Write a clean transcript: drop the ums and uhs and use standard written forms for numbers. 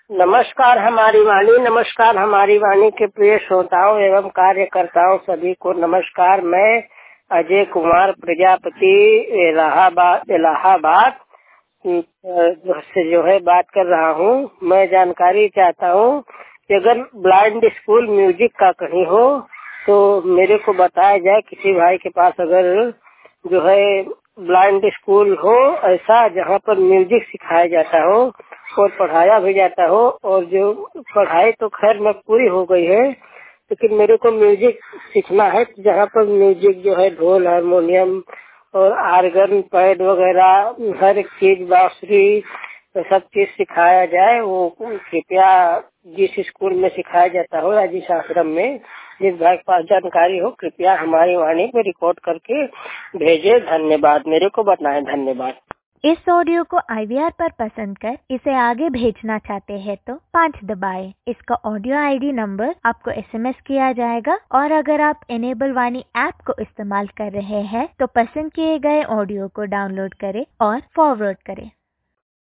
नमस्कार हमारी वाणी के प्रिय श्रोताओं एवं कार्यकर्ताओं सभी को नमस्कार। मैं अजय कुमार प्रजापति इलाहाबाद से जो है बात कर रहा हूँ। मैं जानकारी चाहता हूँ कि अगर ब्लाइंड स्कूल म्यूजिक का कहीं हो तो मेरे को बताया जाए। किसी भाई के पास अगर जो है ब्लाइंड स्कूल हो ऐसा जहाँ पर म्यूजिक सिखाया जाता हो और पढ़ाया भी जाता हो, और जो पढ़ाई तो खैर में पूरी हो गई है लेकिन मेरे को म्यूजिक सीखना है जहाँ पर म्यूजिक जो है ढोल हारमोनियम और आर्गन पैड वगैरह हर एक चीज बांसुरी सब चीज सिखाया जाए। वो कृपया जिस स्कूल में सिखाया जाता हो या जिस आश्रम में जिस भाई के पास जानकारी हो कृपया हमारी वाणी में रिकॉर्ड करके भेजे। धन्यवाद, मेरे को बताएं। धन्यवाद। इस ऑडियो को IVR पर पसंद कर इसे आगे भेजना चाहते हैं तो 5 दबाएं। इसका ऑडियो ID नंबर आपको SMS किया जाएगा, और अगर आप इनेबल वाणी ऐप को इस्तेमाल कर रहे हैं तो पसंद किए गए ऑडियो को डाउनलोड करें और फॉरवर्ड करें।